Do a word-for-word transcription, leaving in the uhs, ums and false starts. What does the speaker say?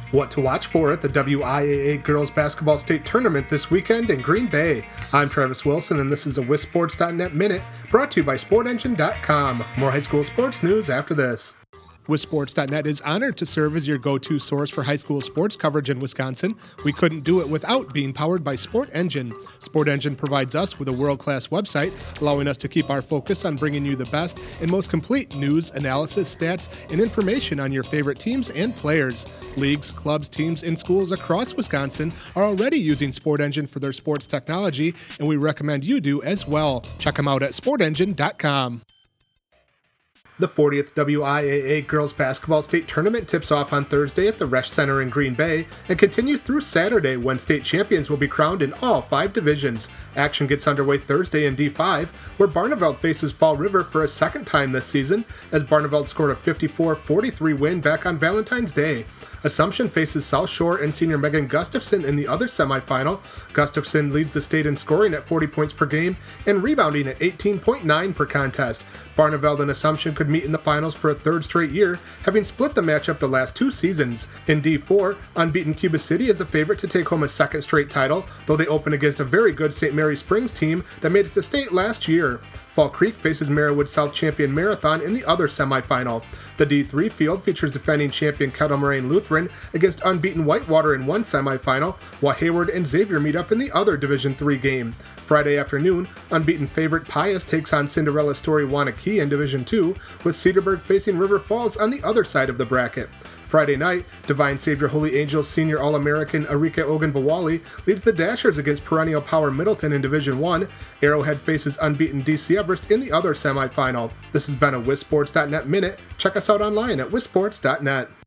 What to watch for at the W I A A Girls Basketball State Tournament this weekend in Green Bay. I'm Travis Wilson, and this is a Wisports dot net Minute, brought to you by Sport Engine dot com. More high school sports news after this. Wisports dot net is honored to serve as your go-to source for high school sports coverage in Wisconsin. We couldn't do it without being powered by Sport Engine. Sport Engine provides us with a world-class website, allowing us to keep our focus on bringing you the best and most complete news, analysis, stats, and information on your favorite teams and players. Leagues, clubs, teams, and schools across Wisconsin are already using Sport Engine for their sports technology, and we recommend you do as well. Check them out at Sport Engine dot com. The fortieth W I A A Girls Basketball State Tournament tips off on Thursday at the Resch Center in Green Bay and continues through Saturday when state champions will be crowned in all five divisions. Action gets underway Thursday in D five, where Barneveld faces Fall River for a second time this season, as Barneveld scored a fifty-four forty-three win back on Valentine's Day. Assumption faces South Shore and senior Megan Gustafson in the other semifinal. Gustafson leads the state in scoring at forty points per game and rebounding at eighteen point nine per contest. Barneveld and Assumption could meet in the finals for a third straight year, having split the matchup the last two seasons. In D four, unbeaten Cuba City is the favorite to take home a second straight title, though they open against a very good Saint Mary Springs team that made it to state last year. Fall Creek faces Marywood South champion Marathon in the other semifinal. The D three field features defending champion Kettle Moraine Lutheran against unbeaten Whitewater in one semifinal, while Hayward and Xavier meet up in the other Division three game. Friday afternoon, unbeaten favorite Pius takes on Cinderella Story Wanakee in Division two, with Cedarburg facing River Falls on the other side of the bracket. Friday night, Divine Savior Holy Angels senior All-American Arika Ogunbowale leads the Dashers against perennial power Middleton in Division one. Arrowhead faces unbeaten D C Everest in the other semifinal. This has been a Wisports dot net Minute. Check us out online at Wisports dot net.